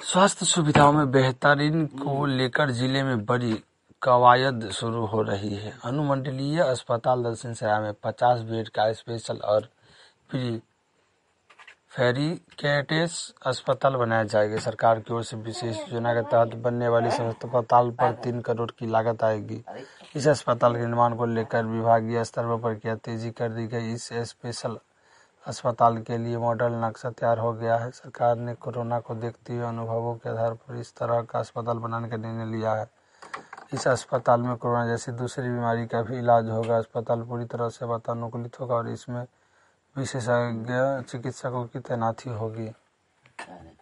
स्वास्थ्य सुविधाओं में बेहतरीन को लेकर जिले में बड़ी कवायद शुरू हो रही है। अनुमंडलीय अस्पताल दलसिंहसराय में 50 बेड का स्पेशल और फेरिकेटेस अस्पताल बनाया जाएगा। सरकार की ओर से विशेष योजना के तहत बनने वाले इस अस्पताल पर 3 करोड़ की लागत आएगी। इस अस्पताल के निर्माण को लेकर विभागीय स्तर पर प्रक्रिया तेजी कर दी गई। इस स्पेशल अस्पताल के लिए मॉडल नक्शा तैयार हो गया है। सरकार ने कोरोना को देखते हुए अनुभवों के आधार पर इस तरह का अस्पताल बनाने का निर्णय लिया है। इस अस्पताल में कोरोना जैसी दूसरी बीमारी का भी इलाज होगा। अस्पताल पूरी तरह से वातानुकूलित होगा और इसमें विशेषज्ञ चिकित्सकों की तैनाती होगी।